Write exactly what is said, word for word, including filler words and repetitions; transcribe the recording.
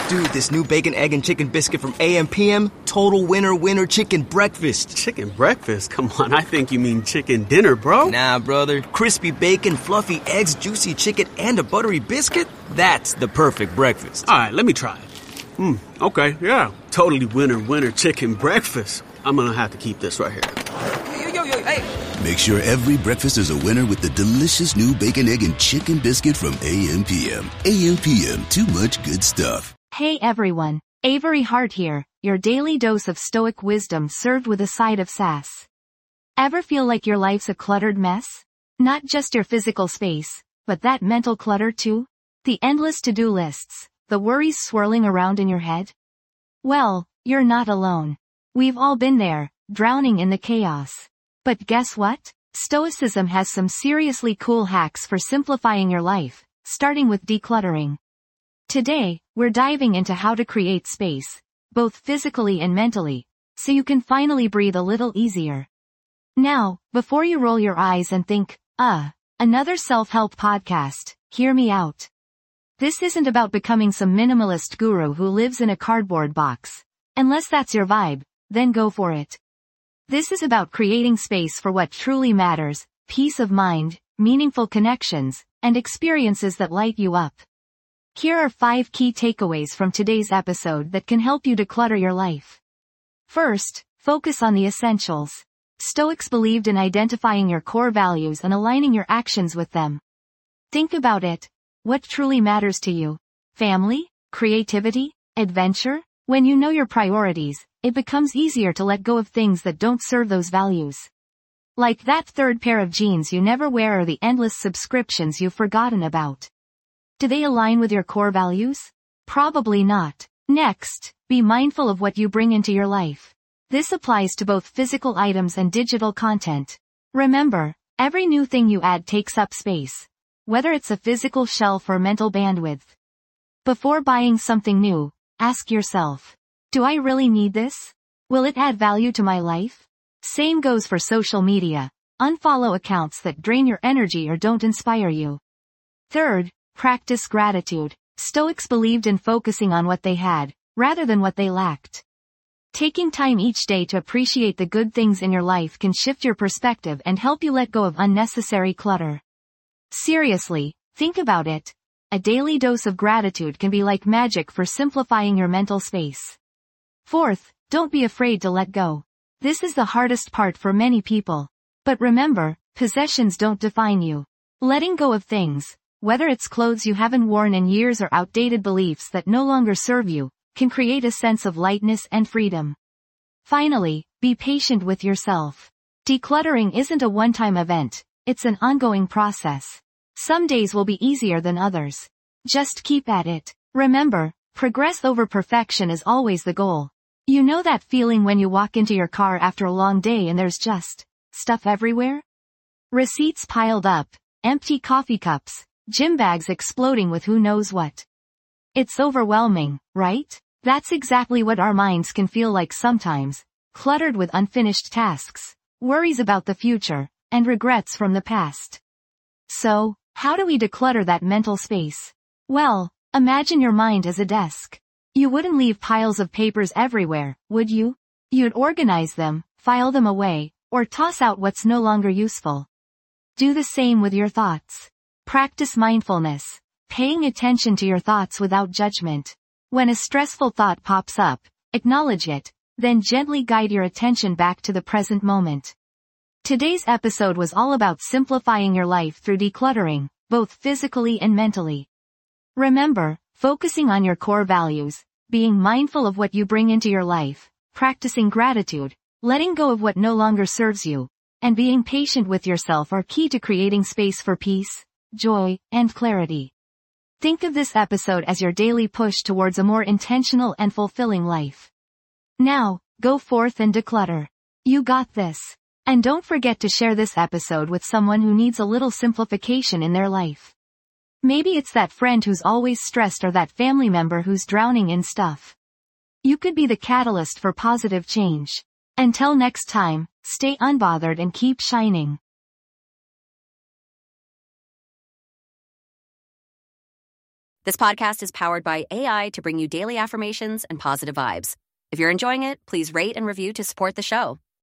Dude, this new bacon, egg, and chicken biscuit from A M P M, total winner winner chicken breakfast. Chicken breakfast? Come on, I think you mean chicken dinner, bro. Nah, brother. Crispy bacon, fluffy eggs, juicy chicken, and a buttery biscuit? That's the perfect breakfast. All right, let me try it. Hmm, okay, yeah. Totally winner winner chicken breakfast. I'm gonna have to keep this right here. Yo, yo, yo, hey. Make sure every breakfast is a winner with the delicious new bacon, egg, and chicken biscuit from A M P M. A M P M, too much good stuff. Hey everyone, Avery Hart here, your daily dose of stoic wisdom served with a side of sass. Ever feel like your life's a cluttered mess? Not just your physical space, but that mental clutter too? The endless to-do lists, the worries swirling around in your head? Well, you're not alone. We've all been there, drowning in the chaos. But guess what? Stoicism has some seriously cool hacks for simplifying your life, starting with decluttering. Today, we're diving into how to create space, both physically and mentally, so you can finally breathe a little easier. Now, before you roll your eyes and think, uh, another self-help podcast, hear me out. This isn't about becoming some minimalist guru who lives in a cardboard box. Unless that's your vibe, then go for it. This is about creating space for what truly matters, peace of mind, meaningful connections, and experiences that light you up. Here are five key takeaways from today's episode that can help you declutter your life. First, focus on the essentials. Stoics believed in identifying your core values and aligning your actions with them. Think about it. What truly matters to you? Family? Creativity? Adventure? When you know your priorities, it becomes easier to let go of things that don't serve those values. Like that third pair of jeans you never wear or the endless subscriptions you've forgotten about. Do they align with your core values? Probably not. Next, be mindful of what you bring into your life. This applies to both physical items and digital content. Remember, every new thing you add takes up space, whether it's a physical shelf or mental bandwidth. Before buying something new, ask yourself, do I really need this? Will it add value to my life? Same goes for social media. Unfollow accounts that drain your energy or don't inspire you. Third, practice gratitude. Stoics believed in focusing on what they had, rather than what they lacked. Taking time each day to appreciate the good things in your life can shift your perspective and help you let go of unnecessary clutter. Seriously, think about it. A daily dose of gratitude can be like magic for simplifying your mental space. Fourth, don't be afraid to let go. This is the hardest part for many people. But remember, possessions don't define you. Letting go of things, whether it's clothes you haven't worn in years or outdated beliefs that no longer serve you, can create a sense of lightness and freedom. Finally, be patient with yourself. Decluttering isn't a one-time event, it's an ongoing process. Some days will be easier than others. Just keep at it. Remember, progress over perfection is always the goal. You know that feeling when you walk into your car after a long day and there's just stuff everywhere? Receipts piled up, empty coffee cups, gym bags exploding with who knows what. It's overwhelming, right? That's exactly what our minds can feel like sometimes, cluttered with unfinished tasks, worries about the future, and regrets from the past. So, how do we declutter that mental space? Well, imagine your mind as a desk. You wouldn't leave piles of papers everywhere, would you? You'd organize them, file them away, or toss out what's no longer useful. Do the same with your thoughts. Practice mindfulness, paying attention to your thoughts without judgment. When a stressful thought pops up, acknowledge it, then gently guide your attention back to the present moment. Today's episode was all about simplifying your life through decluttering, both physically and mentally. Remember, focusing on your core values, being mindful of what you bring into your life, practicing gratitude, letting go of what no longer serves you, and being patient with yourself are key to creating space for peace, joy, and clarity. Think of this episode as your daily push towards a more intentional and fulfilling life. Now, go forth and declutter. You got this. And don't forget to share this episode with someone who needs a little simplification in their life. Maybe it's that friend who's always stressed or that family member who's drowning in stuff. You could be the catalyst for positive change. Until next time, stay unbothered and keep shining. This podcast is powered by A I to bring you daily affirmations and positive vibes. If you're enjoying it, please rate and review to support the show.